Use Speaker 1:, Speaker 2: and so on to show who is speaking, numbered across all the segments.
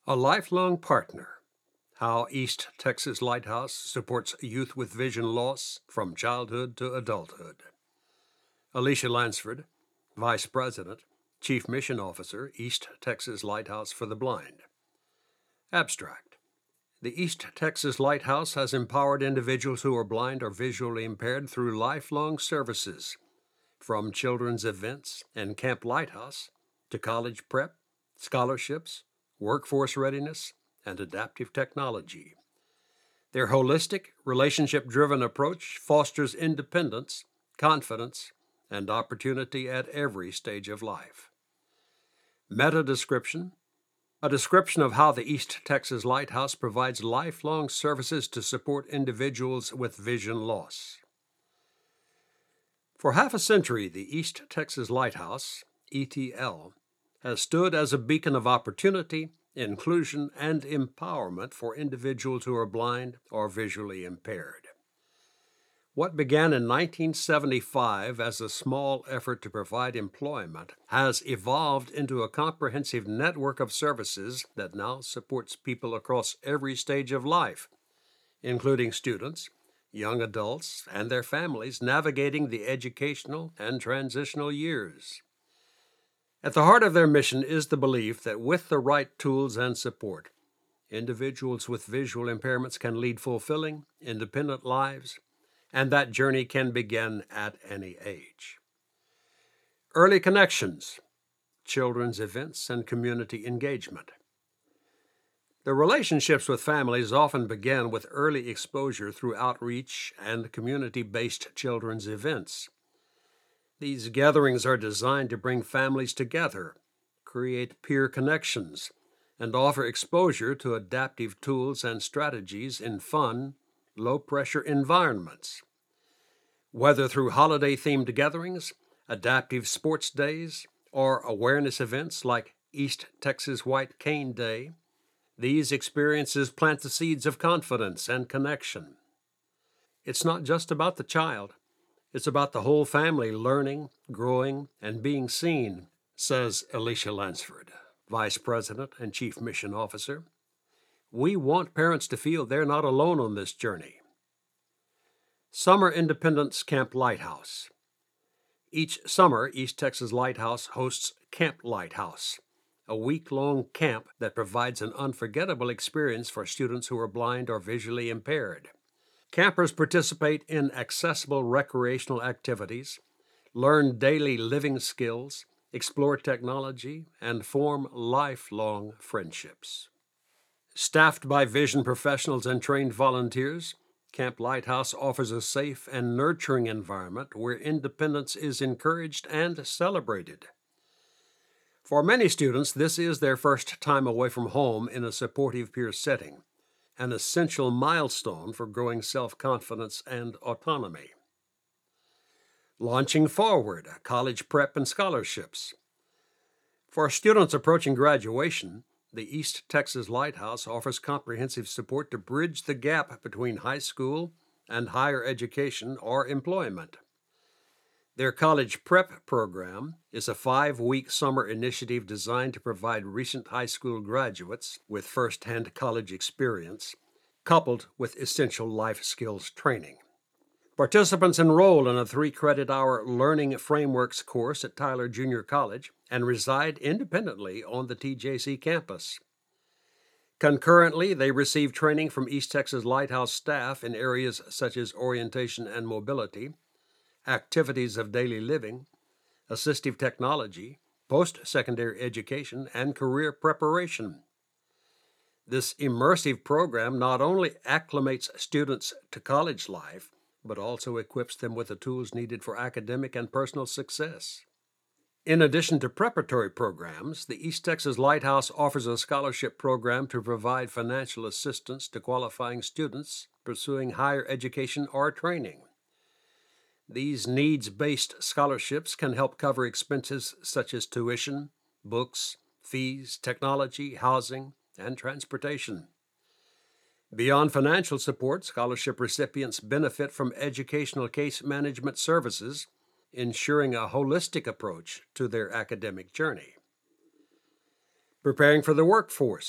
Speaker 1: A lifelong partner. How East Texas Lighthouse supports youth with vision loss from childhood to adulthood. Alicia Lansford, Vice President, Chief Mission Officer, East Texas Lighthouse for the Blind. Abstract. The East Texas Lighthouse has empowered individuals who are blind or visually impaired through lifelong services, from children's events and Camp Lighthouse to college prep, scholarships, workforce readiness, and adaptive technology. Their holistic, relationship-driven approach fosters independence, confidence, and opportunity at every stage of life. Meta description: a description of how the East Texas Lighthouse provides lifelong services to support individuals with vision loss. For half a century, the East Texas Lighthouse, ETL, has stood as a beacon of opportunity, inclusion, and empowerment for individuals who are blind or visually impaired. What began in 1975 as a small effort to provide employment has evolved into a comprehensive network of services that now supports people across every stage of life, including students, young adults, and their families navigating the educational and transitional years. At the heart of their mission is the belief that with the right tools and support, individuals with visual impairments can lead fulfilling, independent lives, and that journey can begin at any age. Early connections, children's events, and community engagement. The relationships with families often begin with early exposure through outreach and community-based children's events. These gatherings are designed to bring families together, create peer connections, and offer exposure to adaptive tools and strategies in fun, low-pressure environments. Whether through holiday-themed gatherings, adaptive sports days, or awareness events like East Texas White Cane Day, these experiences plant the seeds of confidence and connection. It's not just about the child. It's about the whole family learning, growing, and being seen, says Alicia Lansford, Vice President and Chief Mission Officer. We want parents to feel they're not alone on this journey. Summer Independence Camp Lighthouse. Each summer, East Texas Lighthouse hosts Camp Lighthouse, a week-long camp that provides an unforgettable experience for students who are blind or visually impaired. Campers participate in accessible recreational activities, learn daily living skills, explore technology, and form lifelong friendships. Staffed by vision professionals and trained volunteers, Camp Lighthouse offers a safe and nurturing environment where independence is encouraged and celebrated. For many students, this is their first time away from home in a supportive peer setting, an essential milestone for growing self-confidence and autonomy. Launching Forward, college prep and scholarships. For students approaching graduation, the East Texas Lighthouse offers comprehensive support to bridge the gap between high school and higher education or employment. Their college prep program is a 5-week summer initiative designed to provide recent high school graduates with first-hand college experience, coupled with essential life skills training. Participants enroll in a 3-credit-hour Learning Frameworks course at Tyler Junior College and reside independently on the TJC campus. Concurrently, they receive training from East Texas Lighthouse staff in areas such as orientation and mobility, activities of daily living, assistive technology, post-secondary education, and career preparation. This immersive program not only acclimates students to college life, but also equips them with the tools needed for academic and personal success. In addition to preparatory programs, the East Texas Lighthouse offers a scholarship program to provide financial assistance to qualifying students pursuing higher education or training. These needs-based scholarships can help cover expenses such as tuition, books, fees, technology, housing, and transportation. Beyond financial support, scholarship recipients benefit from educational case management services, ensuring a holistic approach to their academic journey. Preparing for the workforce,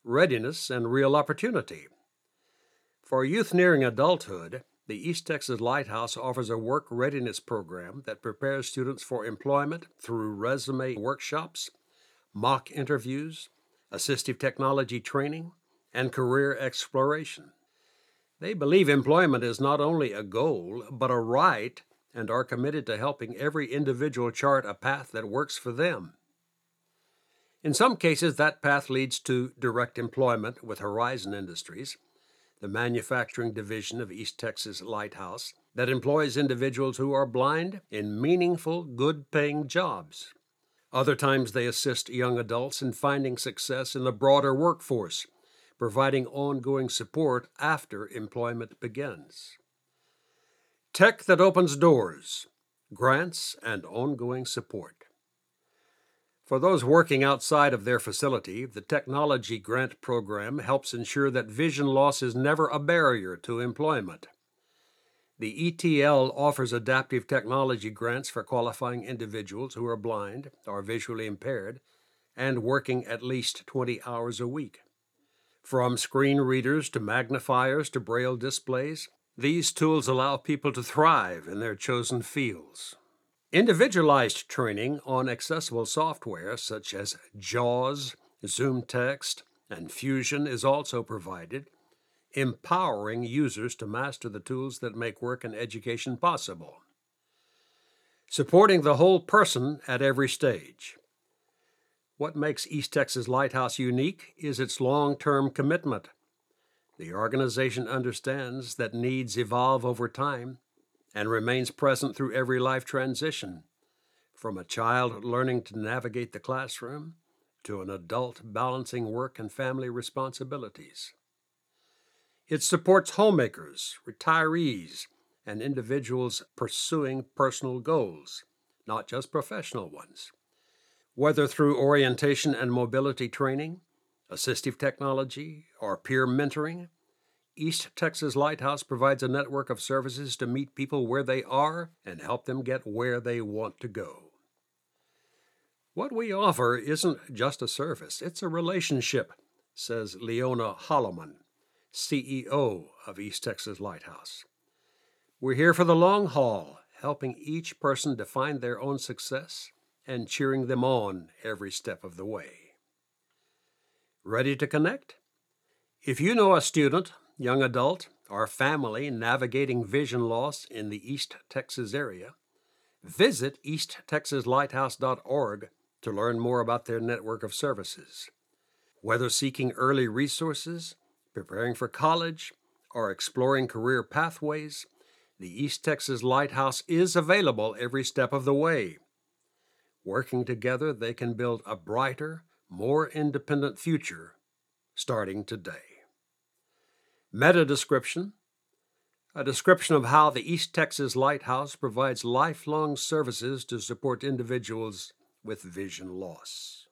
Speaker 1: readiness, and real opportunity. For youth nearing adulthood, the East Texas Lighthouse offers a work readiness program that prepares students for employment through resume workshops, mock interviews, assistive technology training, and career exploration. They believe employment is not only a goal, but a right, and are committed to helping every individual chart a path that works for them. In some cases, that path leads to direct employment with Horizon Industries, the manufacturing division of East Texas Lighthouse that employs individuals who are blind in meaningful, good-paying jobs. Other times they assist young adults in finding success in the broader workforce, providing ongoing support after employment begins. Tech that opens doors, grants, and ongoing support. For those working outside of their facility, the Technology Grant Program helps ensure that vision loss is never a barrier to employment. The ETL offers adaptive technology grants for qualifying individuals who are blind or visually impaired and working at least 20 hours a week. From screen readers to magnifiers to braille displays, these tools allow people to thrive in their chosen fields. Individualized training on accessible software such as JAWS, ZoomText, and Fusion is also provided, empowering users to master the tools that make work and education possible. Supporting the whole person at every stage. What makes East Texas Lighthouse unique is its long-term commitment. The organization understands that needs evolve over time and remains present through every life transition, from a child learning to navigate the classroom to an adult balancing work and family responsibilities. It supports homemakers, retirees, and individuals pursuing personal goals, not just professional ones. Whether through orientation and mobility training, assistive technology, or peer mentoring, East Texas Lighthouse provides a network of services to meet people where they are and help them get where they want to go. What we offer isn't just a service, it's a relationship, says Leona Holloman, CEO of East Texas Lighthouse. We're here for the long haul, helping each person define their own success and cheering them on every step of the way. Ready to connect? If you know a student, young adult, or family navigating vision loss in the East Texas area, visit easttexaslighthouse.org to learn more about their network of services. Whether seeking early resources, preparing for college, or exploring career pathways, the East Texas Lighthouse is available every step of the way. Working together, they can build a brighter, more independent future starting today. Meta description: a description of how the East Texas Lighthouse provides lifelong services to support individuals with vision loss.